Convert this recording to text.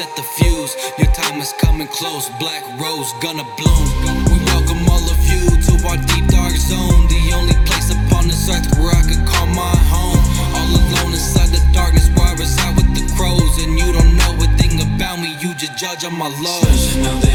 set the fuse. Your time is coming close, black rose gonna bloom. We welcome all of you to our deep dark zone, the only place upon this earth where I could call my home. All alone inside the darkness where I reside with the crows, and you don't know a thing about me, you just judge on my lows.